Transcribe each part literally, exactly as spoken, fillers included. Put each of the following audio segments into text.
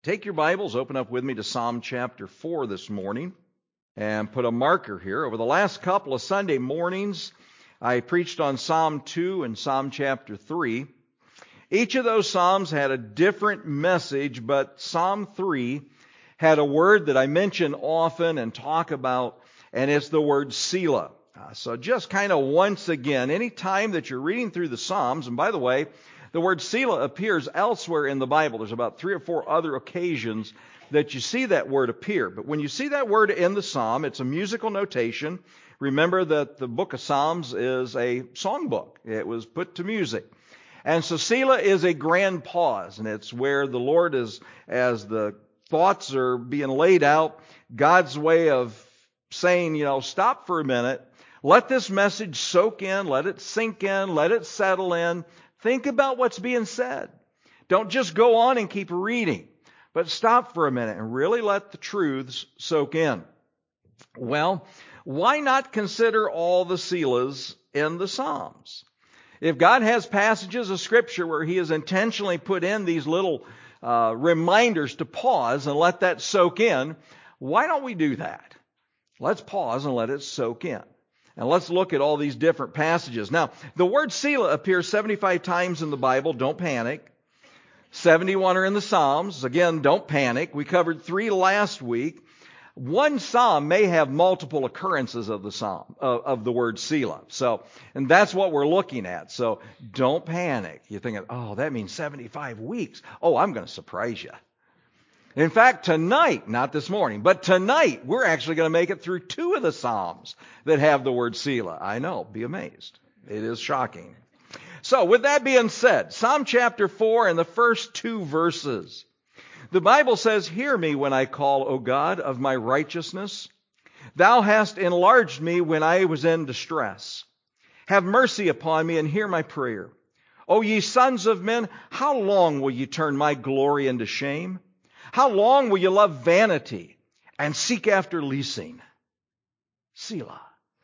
Take your Bibles, open up with me to Psalm chapter four this morning, and put a marker here. Over the last couple of Sunday mornings, I preached on Psalm two and Psalm chapter three. Each of those Psalms had a different message, but Psalm three had a word that I mention often and talk about, and it's the word Selah. Uh, so just kind of once again, any time that you're reading through the Psalms, and by the way, the word Selah appears elsewhere in the Bible. There's about three or four other occasions that you see that word appear. But when you see that word in the Psalm, it's a musical notation. Remember that the book of Psalms is a songbook. It was put to music. And so Selah is a grand pause, and it's where the Lord is, as the thoughts are being laid out, God's way of saying, you know, stop for a minute. Let this message soak in. Let it sink in. Let it settle in. Think about what's being said. Don't just go on and keep reading, but stop for a minute and really let the truths soak in. Well, why not consider all the Selahs in the Psalms? If God has passages of Scripture where He has intentionally put in these little uh, reminders to pause and let that soak in, why don't we do that? Let's pause and let it soak in. And let's look at all these different passages. Now, the word Selah appears seventy-five times in the Bible. Don't panic. seventy-one are in the Psalms. Again, don't panic. We covered three last week. One psalm may have multiple occurrences of the psalm, of, of the word Selah. So, and that's what we're looking at. So, don't panic. You're thinking, oh, that means seventy-five weeks. Oh, I'm going to surprise you. In fact, tonight, not this morning, but tonight, we're actually going to make it through two of the Psalms that have the word Selah. I know, be amazed. It is shocking. So, with that being said, Psalm chapter four and the first two verses. The Bible says, "Hear me when I call, O God, of my righteousness. Thou hast enlarged me when I was in distress. Have mercy upon me and hear my prayer. O ye sons of men, how long will ye turn my glory into shame? How long will you love vanity and seek after leasing?" Selah.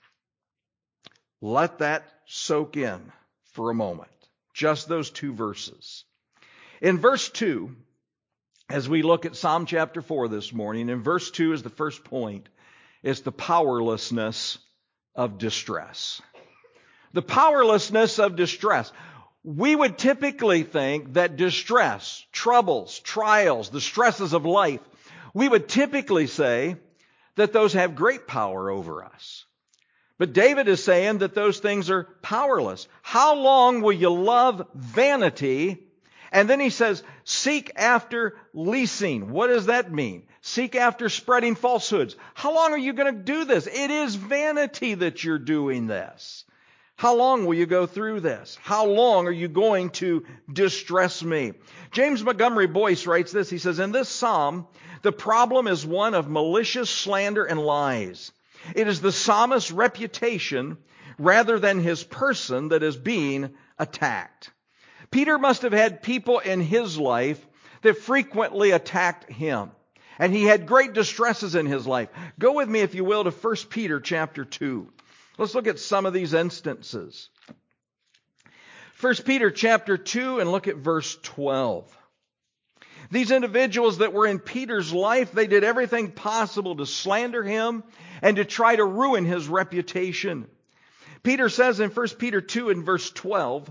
Let that soak in for a moment. Just those two verses. In verse two, as we look at Psalm chapter four this morning, in verse two is the first point. It's the powerlessness of distress. The powerlessness of distress. We would typically think that distress, troubles, trials, the stresses of life, we would typically say that those have great power over us. But David is saying that those things are powerless. How long will you love vanity? And then he says, seek after leasing. What does that mean? Seek after spreading falsehoods. How long are you going to do this? It is vanity that you're doing this. How long will you go through this? How long are you going to distress me? James Montgomery Boyce writes this. He says, in this psalm, the problem is one of malicious slander and lies. It is the psalmist's reputation rather than his person that is being attacked. Peter must have had people in his life that frequently attacked him. And he had great distresses in his life. Go with me, if you will, to First Peter chapter two. Let's look at some of these instances. First Peter chapter two and look at verse twelve. These individuals that were in Peter's life, they did everything possible to slander him and to try to ruin his reputation. Peter says in First Peter two and verse twelve,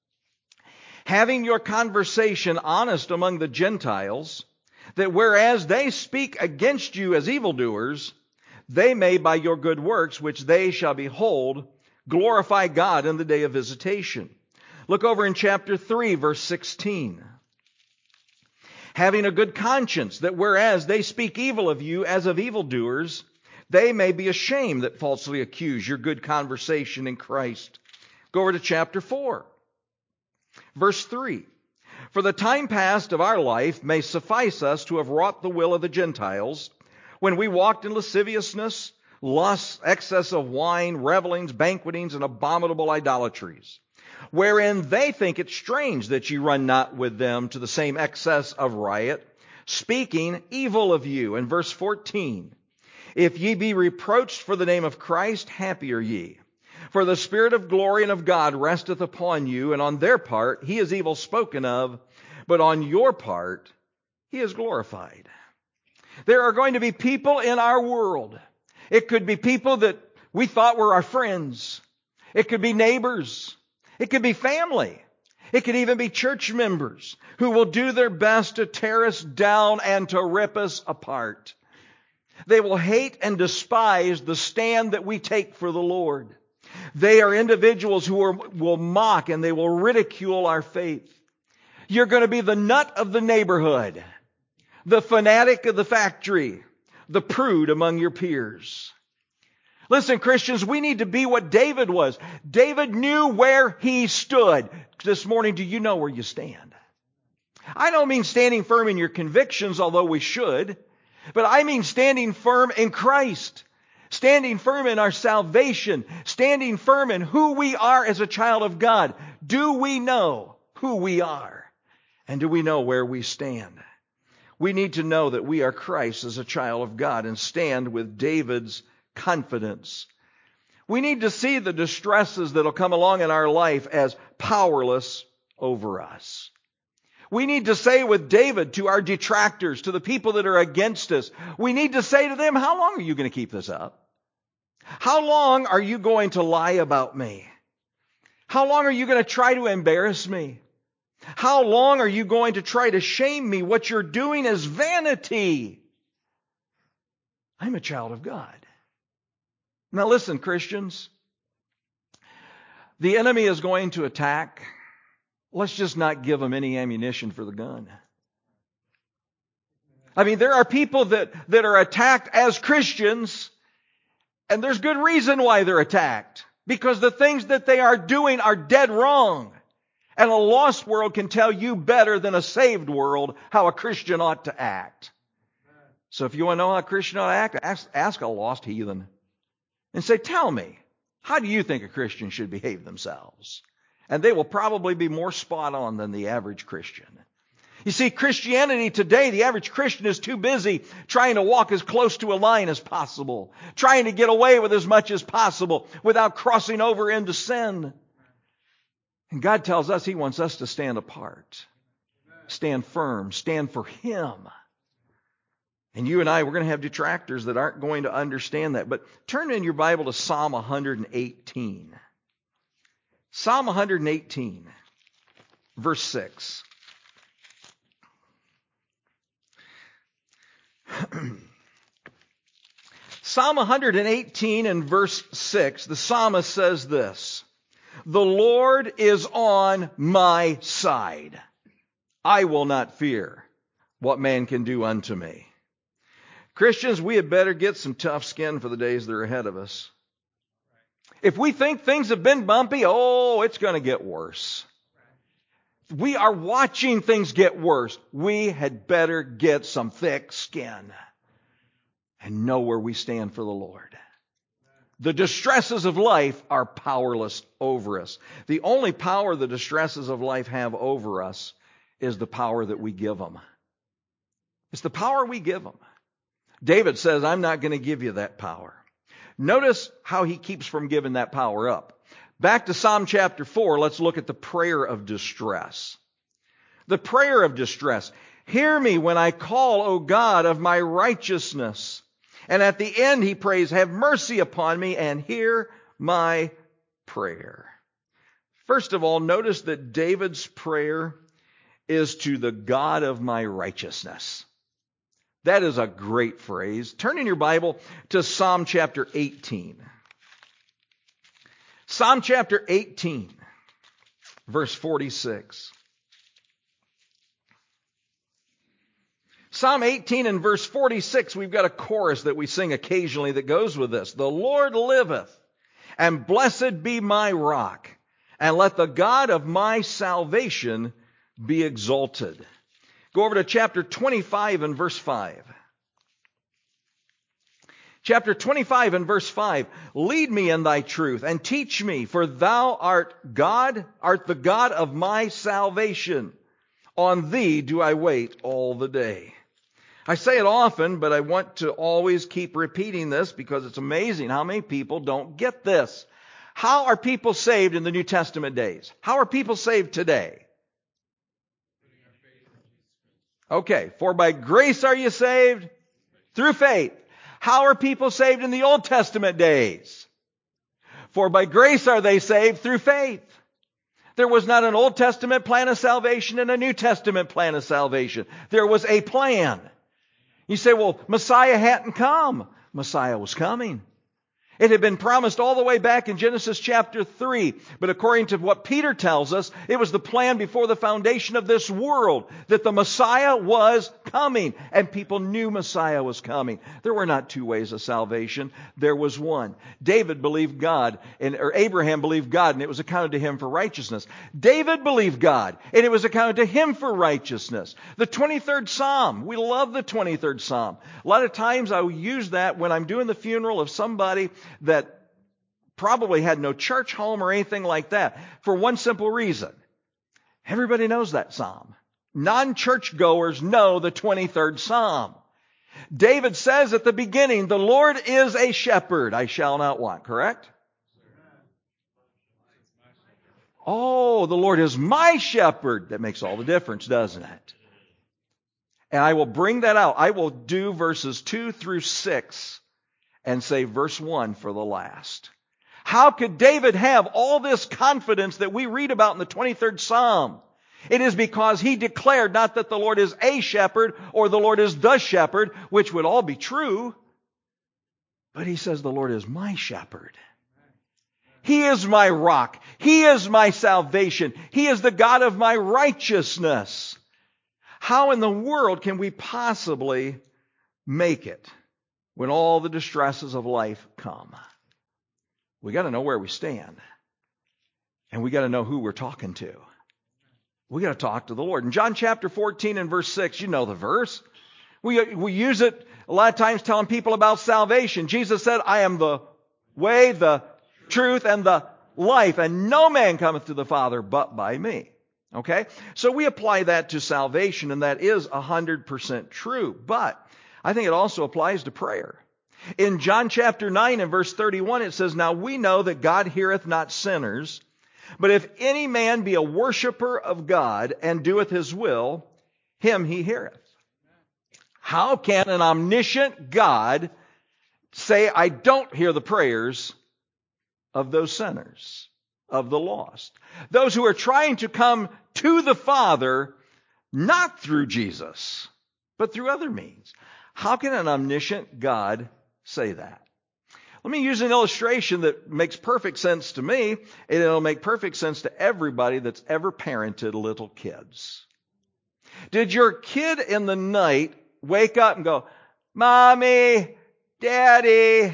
having your conversation honest among the Gentiles, that whereas they speak against you as evildoers, they may, by your good works, which they shall behold, glorify God in the day of visitation. Look over in chapter three, verse sixteen. Having a good conscience, that whereas they speak evil of you as of evildoers, they may be ashamed that falsely accuse your good conversation in Christ. Go over to chapter four, verse three. For the time past of our life may suffice us to have wrought the will of the Gentiles, when we walked in lasciviousness, lust, excess of wine, revelings, banquetings, and abominable idolatries, wherein they think it strange that ye run not with them to the same excess of riot, speaking evil of you. In verse fourteen, if ye be reproached for the name of Christ, happy are ye. For the Spirit of glory and of God resteth upon you, and on their part he is evil spoken of, but on your part He is glorified. There are going to be people in our world. It could be people that we thought were our friends. It could be neighbors. It could be family. It could even be church members who will do their best to tear us down and to rip us apart. They will hate and despise the stand that we take for the Lord. They are individuals who are, will mock and they will ridicule our faith. You're going to be the nut of the neighborhood, the fanatic of the factory, the prude among your peers. Listen, Christians, we need to be what David was. David knew where he stood. This morning, do you know where you stand? I don't mean standing firm in your convictions, although we should, but I mean standing firm in Christ, standing firm in our salvation, standing firm in who we are as a child of God. Do we know who we are? And do we know where we stand? We need to know that we are Christ as a child of God and stand with David's confidence. We need to see the distresses that will come along in our life as powerless over us. We need to say with David to our detractors, to the people that are against us, we need to say to them, how long are you going to keep this up? How long are you going to lie about me? How long are you going to try to embarrass me? How long are you going to try to shame me? What you're doing is vanity. I'm a child of God. Now listen, Christians. The enemy is going to attack. Let's just not give him any ammunition for the gun. I mean, there are people that, that are attacked as Christians, and there's good reason why they're attacked. Because the things that they are doing are dead wrong. And a lost world can tell you better than a saved world how a Christian ought to act. So if you want to know how a Christian ought to act, ask, ask a lost heathen. And say, tell me, how do you think a Christian should behave themselves? And they will probably be more spot on than the average Christian. You see, Christianity today, the average Christian is too busy trying to walk as close to a line as possible, trying to get away with as much as possible without crossing over into sin. And God tells us He wants us to stand apart, stand firm, stand for Him. And you and I, we're going to have detractors that aren't going to understand that. But turn in your Bible to Psalm one eighteen. Psalm one eighteen, verse six. Psalm one eighteen and verse six, the psalmist says this: "The Lord is on my side. I will not fear what man can do unto me." Christians, we had better get some tough skin for the days that are ahead of us. If we think things have been bumpy, oh, it's going to get worse. We are watching things get worse. We had better get some thick skin and know where we stand for the Lord. The distresses of life are powerless over us. The only power the distresses of life have over us is the power that we give them. It's the power we give them. David says, I'm not going to give you that power. Notice how he keeps from giving that power up. Back to Psalm chapter four, let's look at the prayer of distress. The prayer of distress. Hear me when I call, O God of my righteousness. And at the end he prays, have mercy upon me and hear my prayer. First of all, notice that David's prayer is to the God of my righteousness. That is a great phrase. Turn in your Bible to Psalm chapter eighteen. Psalm chapter eighteen, verse forty-six. Psalm eighteen and verse forty-six, we've got a chorus that we sing occasionally that goes with this. The Lord liveth, and blessed be my rock, and let the God of my salvation be exalted. Go over to chapter twenty-five and verse five. Chapter twenty-five and verse five. Lead me in thy truth and teach me, for thou art God, art the God of my salvation. On thee do I wait all the day. I say it often, but I want to always keep repeating this because it's amazing how many people don't get this. How are people saved in the New Testament days? How are people saved today? Okay, for by grace are you saved through faith. How are people saved in the Old Testament days? For by grace are they saved through faith. There was not an Old Testament plan of salvation and a New Testament plan of salvation. There was a plan. You say, well, Messiah hadn't come. Messiah was coming. It had been promised all the way back in Genesis chapter three. But according to what Peter tells us, it was the plan before the foundation of this world that the Messiah was coming. And people knew Messiah was coming. There were not two ways of salvation. There was one. David believed God, and or Abraham believed God, and it was accounted to him for righteousness. David believed God, and it was accounted to him for righteousness. The twenty-third Psalm. We love the twenty-third Psalm. A lot of times I will use that when I'm doing the funeral of somebody that probably had no church home or anything like that, for one simple reason. Everybody knows that psalm. Non-church goers know the twenty-third Psalm. David says at the beginning, the Lord is a shepherd, I shall not want, correct? Oh, the Lord is my shepherd. That makes all the difference, doesn't it? And I will bring that out. I will do verses two through six and say verse one for the last. How could David have all this confidence that we read about in the twenty-third Psalm? It is because he declared not that the Lord is a shepherd or the Lord is the shepherd, which would all be true, but he says the Lord is my shepherd. He is my rock. He is my salvation. He is the God of my righteousness. How in the world can we possibly make it when all the distresses of life come? We got to know where we stand. And we got to know who we're talking to. We got to talk to the Lord. In John chapter fourteen and verse six, you know the verse. We, we use it a lot of times telling people about salvation. Jesus said, I am the way, the truth, and the life, and no man cometh to the Father but by me. Okay? So we apply that to salvation, and that is one hundred percent true. But I think it also applies to prayer. In John chapter nine and verse thirty-one, it says, Now we know that God heareth not sinners, but if any man be a worshiper of God and doeth his will, him he heareth. How can an omniscient God say, I don't hear the prayers of those sinners, of the lost? Those who are trying to come to the Father, not through Jesus, but through other means. How can an omniscient God say that? Let me use an illustration that makes perfect sense to me, and it'll make perfect sense to everybody that's ever parented little kids. Did your kid in the night wake up and go, Mommy, Daddy,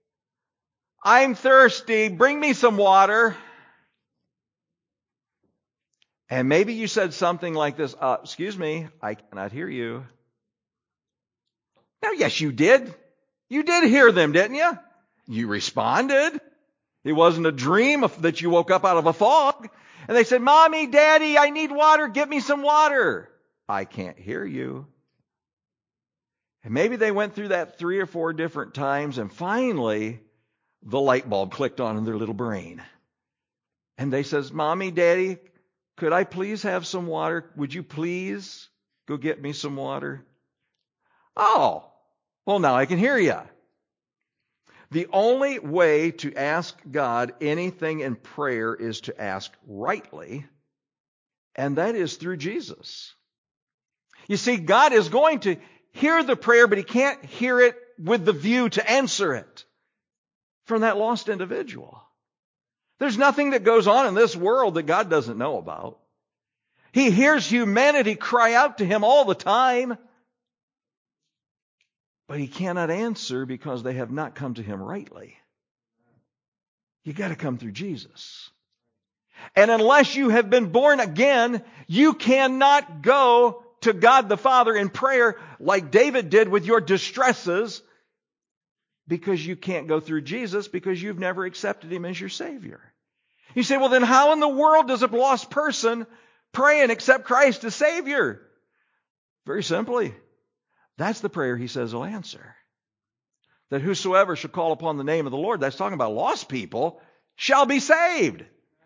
I'm thirsty, bring me some water? And maybe you said something like this, uh, excuse me, I cannot hear you. Now, yes, you did. You did hear them, didn't you? You responded. It wasn't a dream that you woke up out of a fog. And they said, Mommy, Daddy, I need water. Get me some water. I can't hear you. And maybe they went through that three or four different times, and finally the light bulb clicked on in their little brain. And they says, Mommy, Daddy, could I please have some water? Would you please go get me some water? Oh, well, now I can hear you. The only way to ask God anything in prayer is to ask rightly, and that is through Jesus. You see, God is going to hear the prayer, but He can't hear it with the view to answer it from that lost individual. There's nothing that goes on in this world that God doesn't know about. He hears humanity cry out to Him all the time, but He cannot answer because they have not come to Him rightly. You got to come through Jesus. And unless you have been born again, you cannot go to God the Father in prayer like David did with your distresses, because you can't go through Jesus because you've never accepted Him as your Savior. You say, well, then how in the world does a lost person pray and accept Christ as Savior? Very simply. That's the prayer He says He'll answer. That whosoever shall call upon the name of the Lord, that's talking about lost people, shall be saved.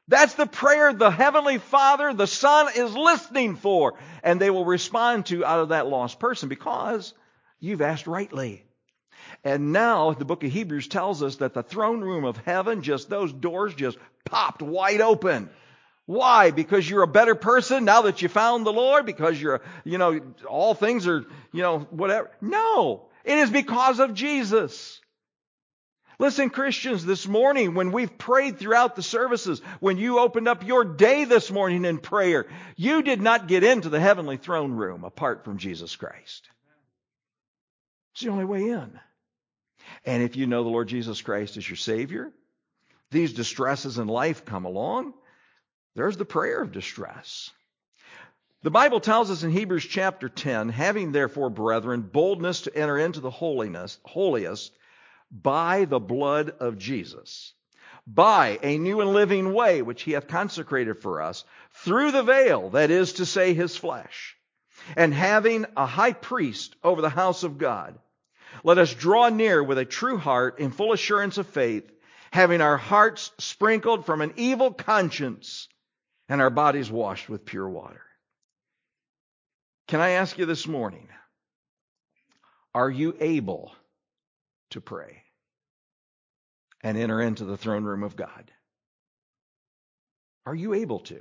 That's the prayer the Heavenly Father, the Son, is listening for. And they will respond to out of that lost person because you've asked rightly. And now the book of Hebrews tells us that the throne room of heaven, just those doors just popped wide open. Why? Because you're a better person now that you found the Lord? Because you're, you know, all things are, you know, whatever. No. It is because of Jesus. Listen, Christians, this morning when we've prayed throughout the services, when you opened up your day this morning in prayer, you did not get into the heavenly throne room apart from Jesus Christ. It's the only way in. And if you know the Lord Jesus Christ as your Savior, these distresses in life come along, there's the prayer of distress. The Bible tells us in Hebrews chapter ten, having therefore, brethren, boldness to enter into the holiness, holiest, by the blood of Jesus, by a new and living way which he hath consecrated for us, through the veil, that is to say, his flesh, and having a high priest over the house of God, let us draw near with a true heart in full assurance of faith, having our hearts sprinkled from an evil conscience and our bodies washed with pure water. Can I ask you this morning, are you able to pray and enter into the throne room of God? Are you able to?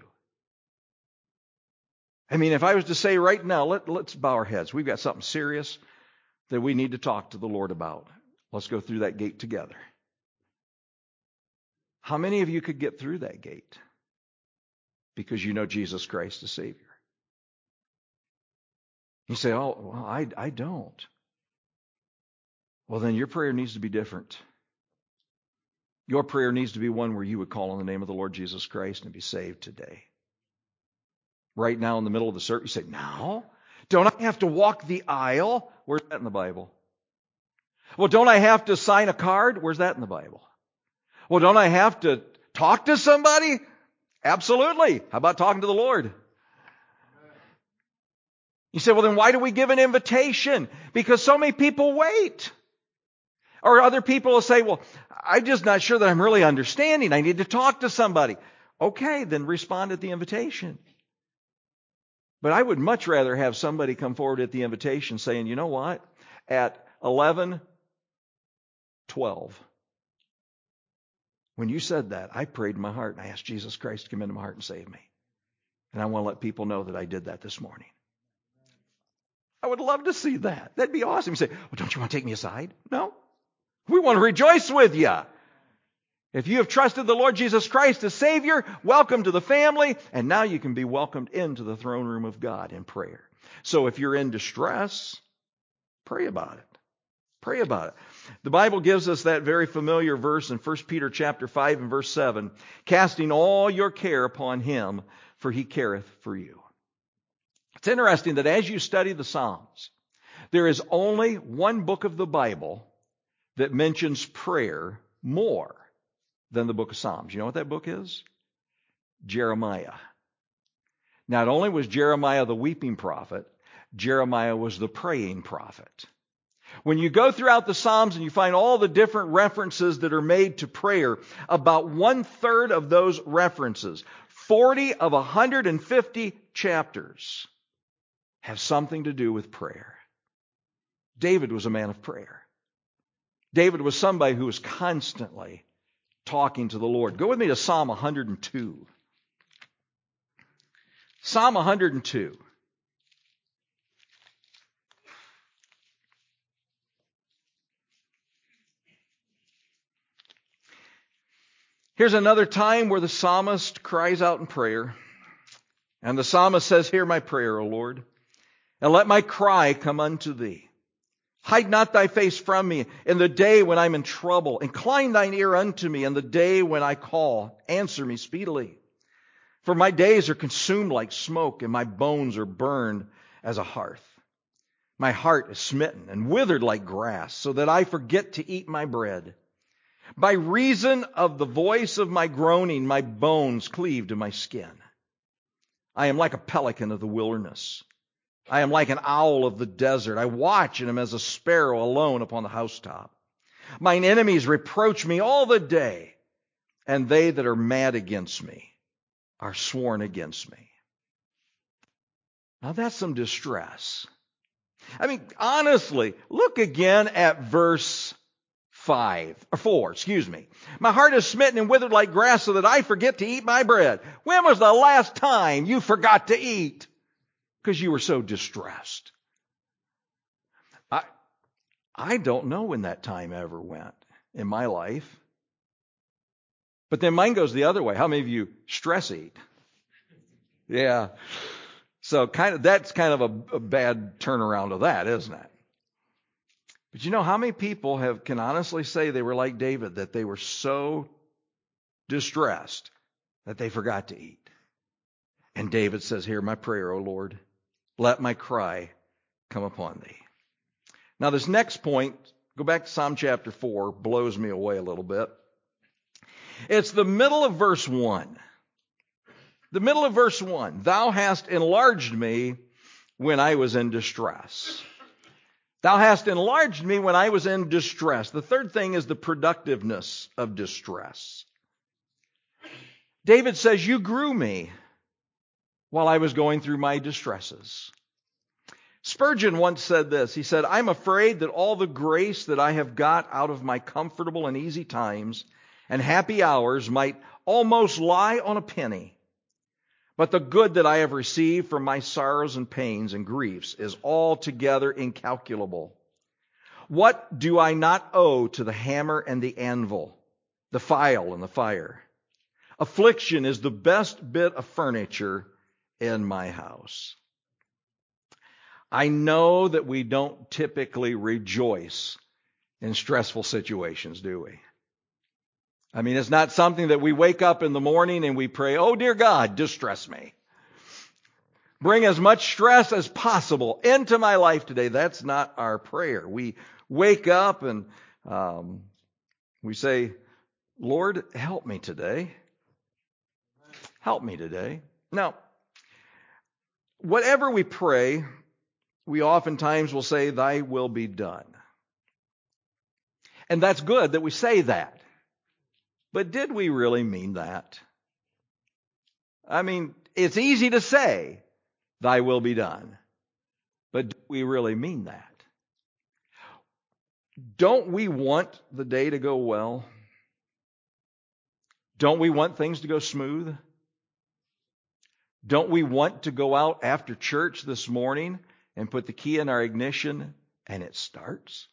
I mean, if I was to say right now, let, let's bow our heads. We've got something serious that we need to talk to the Lord about. Let's go through that gate together. How many of you could get through that gate because you know Jesus Christ as Savior? You say, oh, well, I, I don't. Well, then your prayer needs to be different. Your prayer needs to be one where you would call on the name of the Lord Jesus Christ and be saved today. Right now in the middle of the service, you say, now? Don't I have to walk the aisle? Where's that in the Bible? Well, don't I have to sign a card? Where's that in the Bible? Well, don't I have to talk to somebody? Absolutely. How about talking to the Lord? You say, well, then why do we give an invitation? Because so many people wait. Or other people will say, well, I'm just not sure that I'm really understanding. I need to talk to somebody. Okay, then respond at the invitation. But I would much rather have somebody come forward at the invitation saying, you know what? At eleven twelve, when you said that, I prayed in my heart and I asked Jesus Christ to come into my heart and save me. And I want to let people know that I did that this morning. I would love to see that. That'd be awesome. You say, well, don't you want to take me aside? No. We want to rejoice with you. If you have trusted the Lord Jesus Christ as Savior, welcome to the family, and now you can be welcomed into the throne room of God in prayer. So if you're in distress, pray about it. Pray about it. The Bible gives us that very familiar verse in First Peter chapter five and verse seven, casting all your care upon him, for he careth for you. It's interesting that as you study the Psalms, there is only one book of the Bible that mentions prayer more than the book of Psalms. You know what that book is? Jeremiah. Not only was Jeremiah the weeping prophet, Jeremiah was the praying prophet. When you go throughout the Psalms and you find all the different references that are made to prayer, about one third of those references, forty of one hundred fifty chapters, have something to do with prayer. David was a man of prayer. David was somebody who was constantly talking to the Lord. Go with me to Psalm one hundred two. Psalm one hundred two. Here's another time where the psalmist cries out in prayer. And the psalmist says, hear my prayer, O Lord, and let my cry come unto thee. Hide not thy face from me in the day when I'm in trouble. Incline thine ear unto me in the day when I call. Answer me speedily. For my days are consumed like smoke, and my bones are burned as a hearth. My heart is smitten and withered like grass, so that I forget to eat my bread. By reason of the voice of my groaning, my bones cleave to my skin. I am like a pelican of the wilderness. I am like an owl of the desert. I watch and am as a sparrow alone upon the housetop. Mine enemies reproach me all the day, and they that are mad against me are sworn against me. Now that's some distress. I mean, honestly, look again at verse five, or four, excuse me. My heart is smitten and withered like grass so that I forget to eat my bread. When was the last time you forgot to eat? Because you were so distressed. I, I don't know when that time ever went in my life. But then mine goes the other way. How many of you stress eat? Yeah. So kind of that's kind of a, a bad turnaround of that, isn't it? But you know how many people have can honestly say they were like David, that they were so distressed that they forgot to eat. And David says, "Hear my prayer, O Lord. Let my cry come upon thee." Now this next point, go back to Psalm chapter four, blows me away a little bit. It's the middle of verse one. The middle of verse one. Thou hast enlarged me when I was in distress. Thou hast enlarged me when I was in distress. The third thing is the productiveness of distress. David says, you grew me while I was going through my distresses. Spurgeon once said this. He said, I'm afraid that all the grace that I have got out of my comfortable and easy times and happy hours might almost lie on a penny. But the good that I have received from my sorrows and pains and griefs is altogether incalculable. What do I not owe to the hammer and the anvil, the file and the fire? Affliction is the best bit of furniture in my house. I know that we don't typically rejoice in stressful situations, do we? I mean, it's not something that we wake up in the morning and we pray, oh, dear God, distress me. Bring as much stress as possible into my life today. That's not our prayer. We wake up and um, we say, Lord, help me today. Help me today. Now, whatever we pray, we oftentimes will say, thy will be done. And that's good that we say that. But did we really mean that? I mean, it's easy to say, thy will be done. But do we really mean that? Don't we want the day to go well? Don't we want things to go smooth? Don't we want to go out after church this morning and put the key in our ignition and it starts?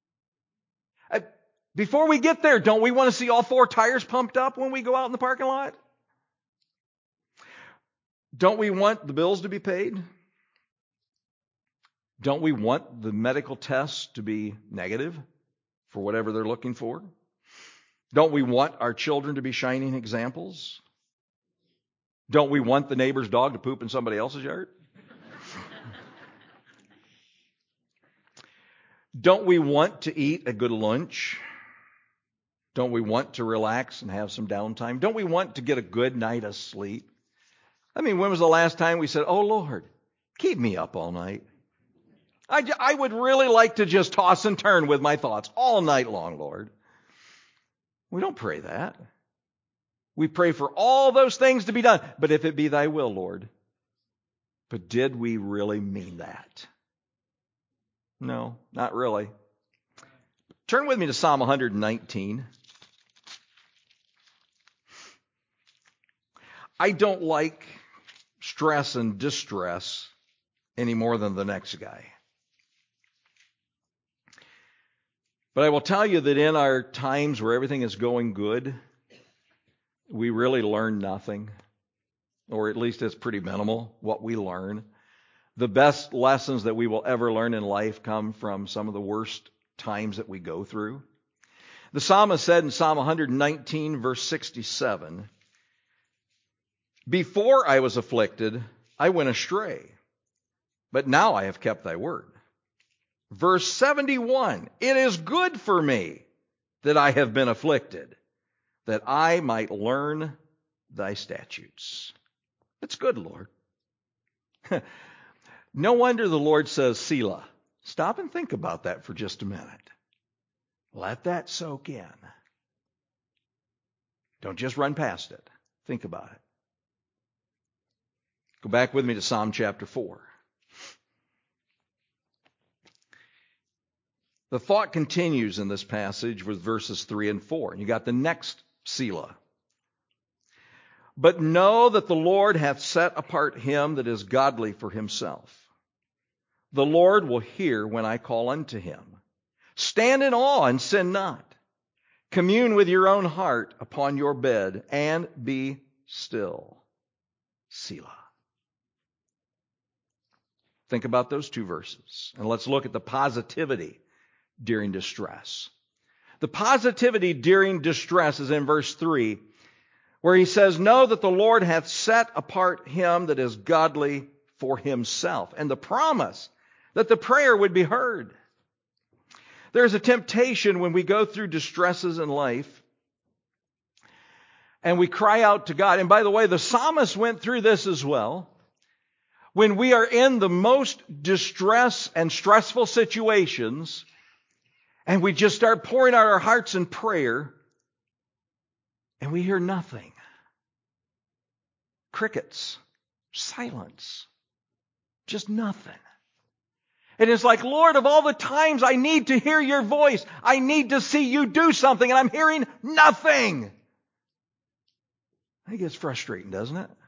Before we get there, don't we want to see all four tires pumped up when we go out in the parking lot? Don't we want the bills to be paid? Don't we want the medical tests to be negative for whatever they're looking for? Don't we want our children to be shining examples? Don't we want the neighbor's dog to poop in somebody else's yard? Don't we want to eat a good lunch? Don't we want to relax and have some downtime? Don't we want to get a good night of sleep? I mean, when was the last time we said, oh, Lord, keep me up all night? I, I would really like to just toss and turn with my thoughts all night long, Lord. We don't pray that. We pray for all those things to be done. But if it be thy will, Lord. But did we really mean that? No, not really. Turn with me to Psalm one nineteen. I don't like stress and distress any more than the next guy. But I will tell you that in our times where everything is going good, we really learn nothing, or at least it's pretty minimal what we learn. The best lessons that we will ever learn in life come from some of the worst times that we go through. The psalmist said in Psalm one nineteen, verse sixty-seven, before I was afflicted, I went astray, but now I have kept thy word. Verse seventy-one, it is good for me that I have been afflicted, that I might learn thy statutes. It's good, Lord. No wonder the Lord says, Selah. Stop and think about that for just a minute. Let that soak in. Don't just run past it. Think about it. Go back with me to Psalm chapter four. The thought continues in this passage with verses three and four. You got the next Selah. But know that the Lord hath set apart him that is godly for himself. The Lord will hear when I call unto him. Stand in awe and sin not. Commune with your own heart upon your bed and be still. Selah. Think about those two verses. And let's look at the positivity during distress. The positivity during distress is in verse three, where he says, know that the Lord hath set apart him that is godly for himself. And the promise that the prayer would be heard. There's a temptation when we go through distresses in life and we cry out to God. And by the way, the psalmist went through this as well. When we are in the most distress and stressful situations and we just start pouring out our hearts in prayer and we hear nothing. Crickets, silence, just nothing. And it's like, Lord, of all the times I need to hear your voice, I need to see you do something, and I'm hearing nothing. I think it's frustrating, doesn't it?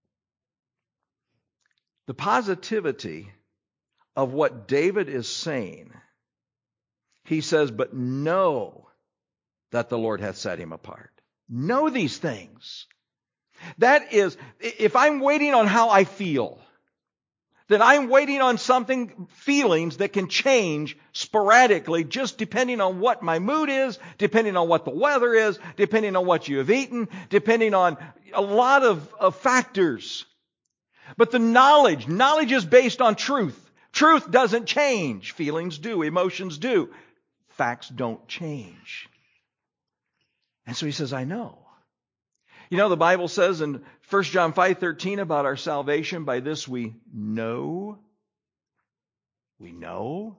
The positivity of what David is saying, he says, but know that the Lord hath set him apart. Know these things. That is, if I'm waiting on how I feel, that I'm waiting on something, feelings that can change sporadically just depending on what my mood is, depending on what the weather is, depending on what you have eaten, depending on a lot of, of factors. But the knowledge, knowledge is based on truth. Truth doesn't change. Feelings do. Emotions do. Facts don't change. And so he says, I know. You know, the Bible says in First John five thirteen about our salvation, by this we know. We know.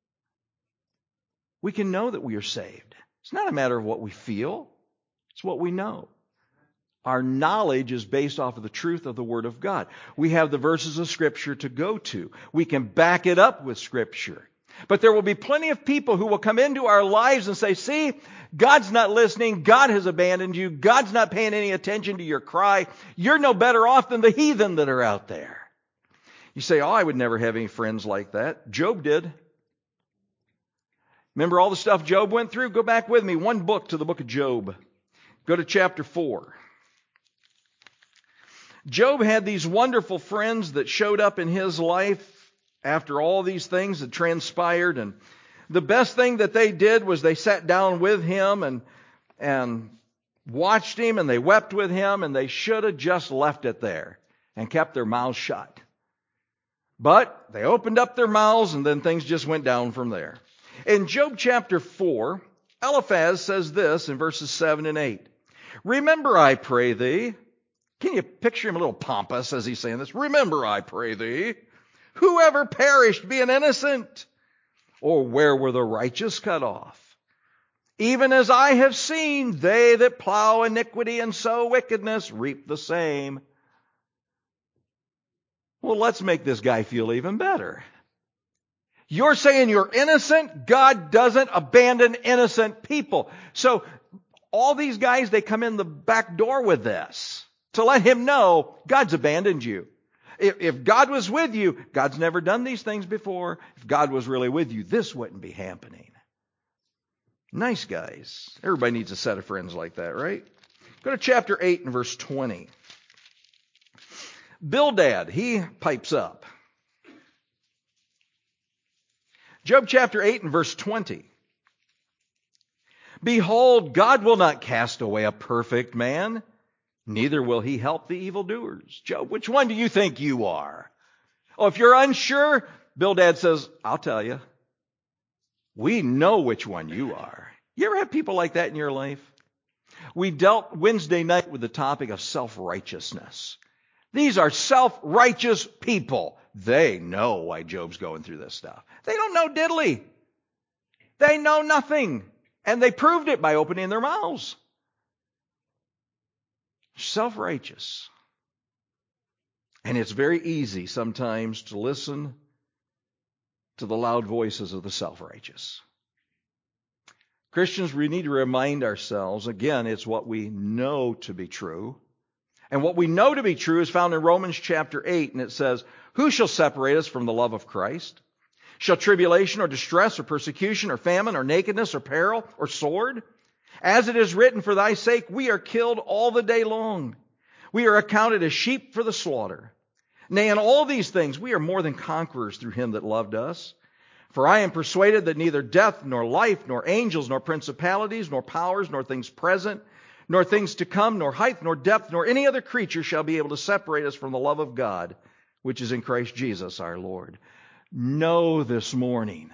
We can know that we are saved. It's not a matter of what we feel. It's what we know. Our knowledge is based off of the truth of the Word of God. We have the verses of Scripture to go to. We can back it up with Scripture. But there will be plenty of people who will come into our lives and say, see, God's not listening. God has abandoned you. God's not paying any attention to your cry. You're no better off than the heathen that are out there. You say, oh, I would never have any friends like that. Job did. Remember all the stuff Job went through? Go back with me one book to the book of Job. Go to chapter four. Job had these wonderful friends that showed up in his life after all these things had transpired, and the best thing that they did was they sat down with him and and watched him, and they wept with him, and they should have just left it there and kept their mouths shut. But they opened up their mouths, and then things just went down from there. In Job chapter four, Eliphaz says this in verses seven and eight. Remember, I pray thee. Can you picture him a little pompous as he's saying this? Remember, I pray thee. Whoever perished being innocent? Or where were the righteous cut off? Even as I have seen, they that plow iniquity and sow wickedness reap the same. Well, let's make this guy feel even better. You're saying you're innocent? God doesn't abandon innocent people. So all these guys, they come in the back door with this to let him know God's abandoned you. If God was with you, God's never done these things before. If God was really with you, this wouldn't be happening. Nice guys. Everybody needs a set of friends like that, right? Go to chapter eight and verse twenty. Bildad, he pipes up. Job chapter eight and verse twenty. Behold, God will not cast away a perfect man, neither will he help the evildoers. Job, which one do you think you are? Oh, if you're unsure, Bildad says, I'll tell you. We know which one you are. You ever have people like that in your life? We dealt Wednesday night with the topic of self-righteousness. These are self-righteous people. They know why Job's going through this stuff. They don't know diddly. They know nothing. And they proved it by opening their mouths. Self-righteous. And it's very easy sometimes to listen to the loud voices of the self-righteous. Christians, we need to remind ourselves, again, it's what we know to be true. And what we know to be true is found in Romans chapter eight, and it says, "Who shall separate us from the love of Christ? Shall tribulation or distress or persecution or famine or nakedness or peril or sword? As it is written, for thy sake we are killed all the day long. We are accounted as sheep for the slaughter. Nay, in all these things we are more than conquerors through him that loved us. For I am persuaded that neither death, nor life, nor angels, nor principalities, nor powers, nor things present, nor things to come, nor height, nor depth, nor any other creature shall be able to separate us from the love of God, which is in Christ Jesus our Lord." Know this morning,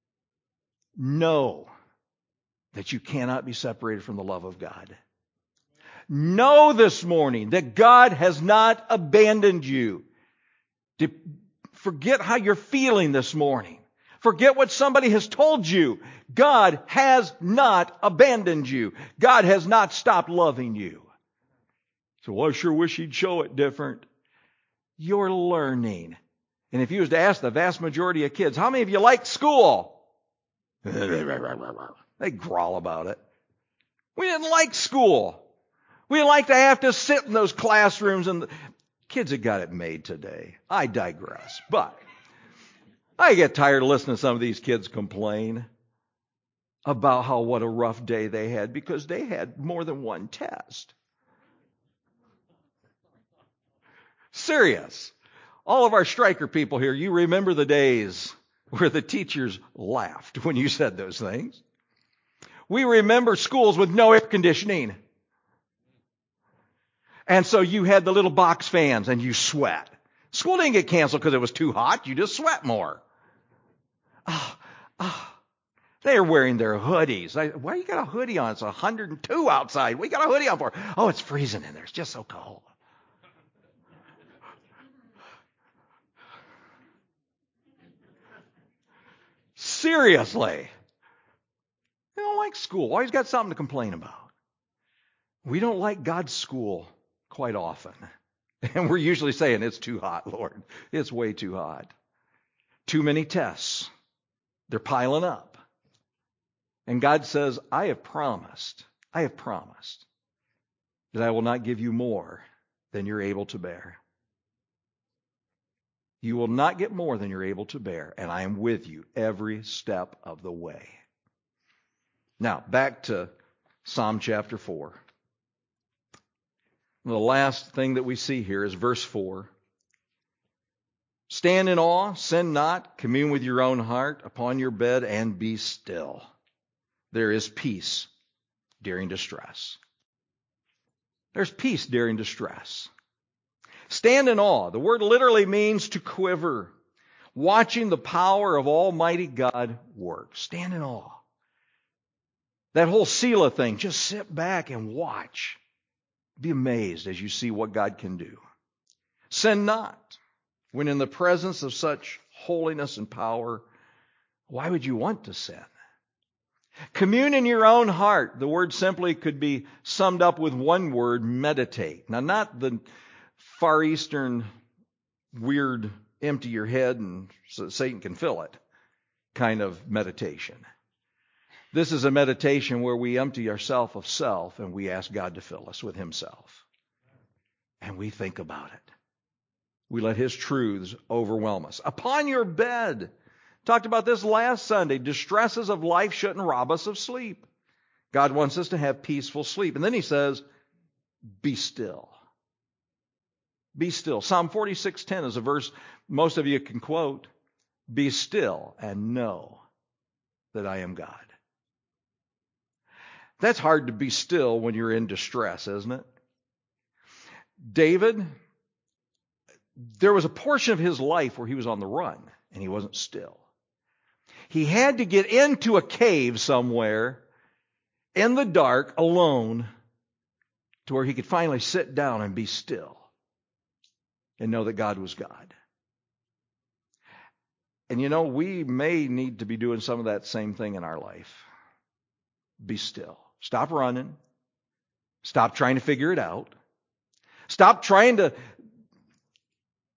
know that you cannot be separated from the love of God. Know this morning that God has not abandoned you. Forget how you're feeling this morning. Forget what somebody has told you. God has not abandoned you. God has not stopped loving you. So, well, I sure wish He'd show it different. You're learning. And if you was to ask the vast majority of kids, how many of you like school? They growl about it. We didn't like school. We didn't like to have to sit in those classrooms. And the kids have got it made today. I digress. But I get tired of listening to some of these kids complain about how what a rough day they had because they had more than one test. Serious. All of our striker people here, you remember the days where the teachers laughed when you said those things. We remember schools with no air conditioning. And so you had the little box fans and you sweat. School didn't get canceled because it was too hot. You just sweat more. Oh, oh. They're wearing their hoodies. I, why you got a hoodie on? It's one hundred two outside. What you got a hoodie on for? Oh, it's freezing in there. It's just so cold. Seriously. They don't like school. Always got something to complain about. We don't like God's school quite often. And we're usually saying, it's too hot, Lord. It's way too hot. Too many tests. They're piling up. And God says, I have promised, I have promised that I will not give you more than you're able to bear. You will not get more than you're able to bear, and I am with you every step of the way. Now, back to Psalm chapter four. The last thing that we see here is verse four. Stand in awe, sin not, commune with your own heart upon your bed and be still. There is peace during distress. There's peace during distress. Stand in awe. The word literally means to quiver, watching the power of Almighty God work. Stand in awe. That whole Selah thing, just sit back and watch. Be amazed as you see what God can do. Sin not. When in the presence of such holiness and power, why would you want to sin? Commune in your own heart. The word simply could be summed up with one word, meditate. Now, not the Far Eastern weird empty your head and so Satan can fill it kind of meditation. This is a meditation where we empty ourselves of self and we ask God to fill us with Himself. And we think about it. We let His truths overwhelm us. Upon your bed. Talked about this last Sunday. Distresses of life shouldn't rob us of sleep. God wants us to have peaceful sleep. And then He says, be still. Be still. Psalm forty-six ten is a verse most of you can quote. Be still and know that I am God. That's hard to be still when you're in distress, isn't it? David, there was a portion of his life where he was on the run and he wasn't still. He had to get into a cave somewhere in the dark alone to where he could finally sit down and be still and know that God was God. And you know, we may need to be doing some of that same thing in our life. Be still. Stop running. Stop trying to figure it out. Stop trying to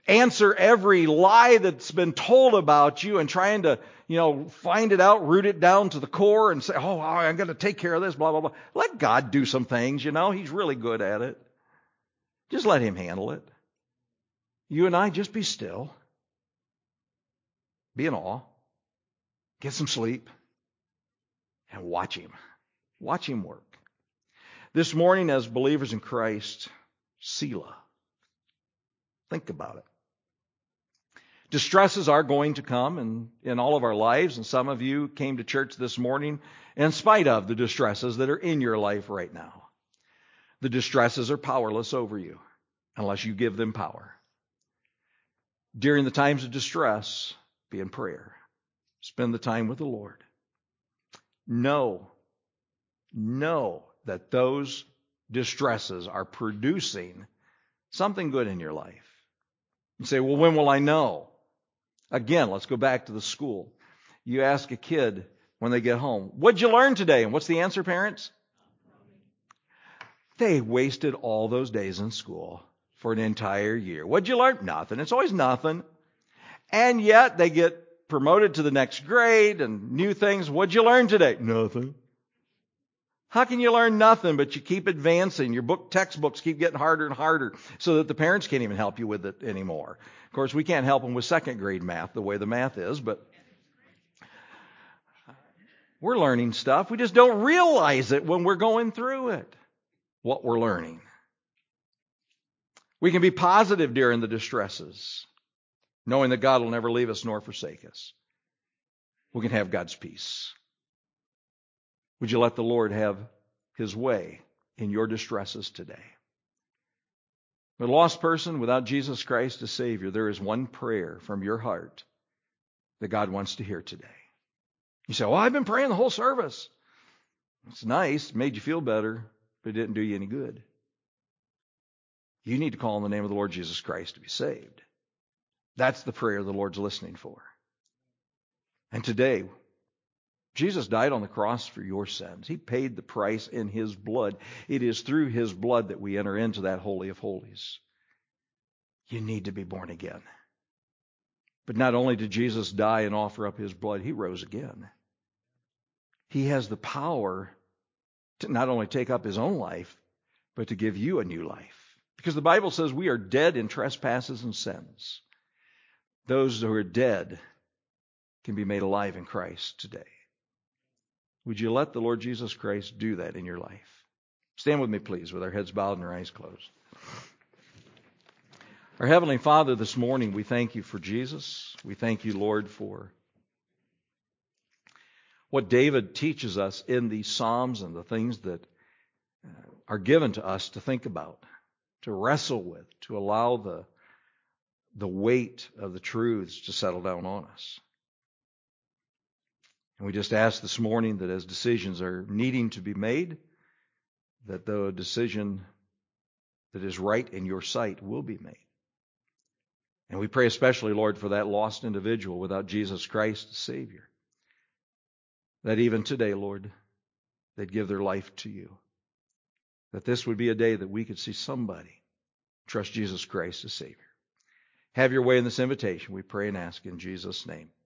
answer every lie that's been told about you and trying to, you know, find it out, root it down to the core and say, oh, I'm going to take care of this, blah, blah, blah. Let God do some things, you know. He's really good at it. Just let Him handle it. You and I, just be still. Be in awe. Get some sleep. And watch Him. Watch Him work. This morning, as believers in Christ, Selah. Think about it. Distresses are going to come in, in all of our lives, and some of you came to church this morning in spite of the distresses that are in your life right now. The distresses are powerless over you unless you give them power. During the times of distress, be in prayer. Spend the time with the Lord. Know, know that those distresses are producing something good in your life. You say, well, when will I know? Again, let's go back to the school. You ask a kid when they get home, what'd you learn today? And what's the answer, parents? They wasted all those days in school for an entire year. What'd you learn? Nothing. It's always nothing. And yet they get promoted to the next grade and new things. What'd you learn today? Nothing. How can you learn nothing but you keep advancing? Your book textbooks keep getting harder and harder so that the parents can't even help you with it anymore. Of course, we can't help them with second grade math the way the math is, but we're learning stuff. We just don't realize it when we're going through it, what we're learning. We can be positive during the distresses, knowing that God will never leave us nor forsake us. We can have God's peace. Would you let the Lord have His way in your distresses today? A lost person without Jesus Christ as Savior, there is one prayer from your heart that God wants to hear today. You say, well, I've been praying the whole service. It's nice, made you feel better, but it didn't do you any good. You need to call on the name of the Lord Jesus Christ to be saved. That's the prayer the Lord's listening for. And today, Jesus died on the cross for your sins. He paid the price in His blood. It is through His blood that we enter into that Holy of Holies. You need to be born again. But not only did Jesus die and offer up His blood, He rose again. He has the power to not only take up His own life, but to give you a new life. Because the Bible says we are dead in trespasses and sins. Those who are dead can be made alive in Christ today. Would you let the Lord Jesus Christ do that in your life? Stand with me, please, with our heads bowed and our eyes closed. Our Heavenly Father, this morning we thank You for Jesus. We thank You, Lord, for what David teaches us in these Psalms and the things that are given to us to think about, to wrestle with, to allow the, the weight of the truths to settle down on us. And we just ask this morning that as decisions are needing to be made, that the decision that is right in Your sight will be made. And we pray especially, Lord, for that lost individual without Jesus Christ as Savior. That even today, Lord, they'd give their life to You. That this would be a day that we could see somebody trust Jesus Christ as Savior. Have Your way in this invitation, we pray and ask in Jesus' name.